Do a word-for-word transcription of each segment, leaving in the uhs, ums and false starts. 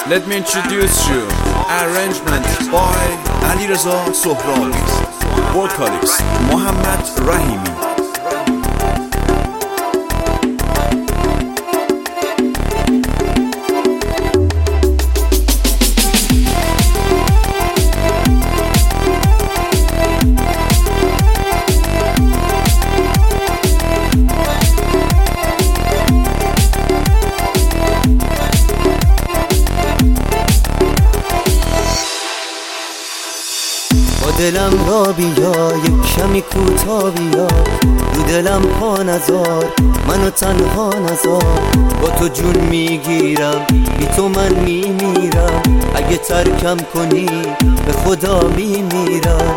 Let me introduce you. Arrangement by Alireza Sohrabi. Vocalist Mohammad Rahimi. دلم را بیا یک کمی کوتا بیا، رو دلم پا نذار، منو تنها نذار. با تو جون میگیرم، بی تو من میمیرم، اگه ترکم کنی به خدا میمیرم.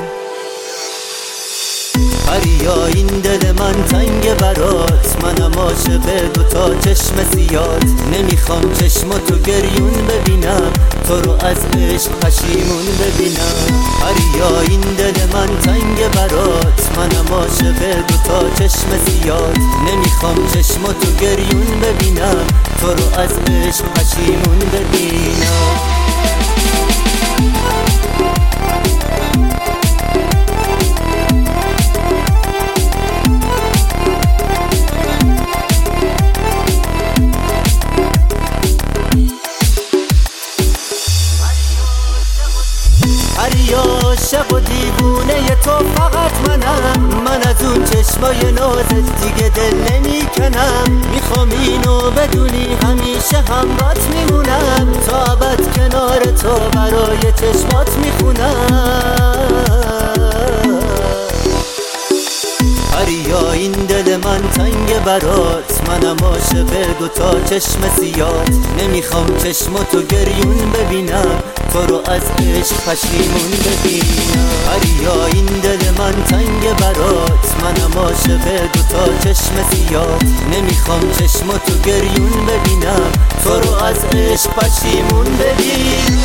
هریا این دل من تنگ برات، منم عاشق دوتا چشم زیاد. نمیخوام چشماتو گریون ببینم، تو رو از عشق پشیمون ببینم. هریا این دل من تنگ برات، منم عاشق دوتا چشم زیاد. نمیخوام چشماتو گریون ببینم، تو رو از عشق پشیمون ببینم. هریا عاشق و دیوونه تو فقط منم، من از اون چشمای نازت دیگه دل نمیکنم. میخوام اینو بدونی همیشه همرات میمونم، تا ابد کنار تو برای چشمات میخونم. هریا این دل من تنگ برات، منم عاشق دوتا چشم زیاد. نمیخوام چشماتو گریون ببینم، تو رو از عشق پشیمون ببینم. هریا این دل من تنگ برات، منم عاشق دوتا چشم زیاد. نمیخوام چشماتو گریون ببینم، تو رو از عشق پشیمون ببینم.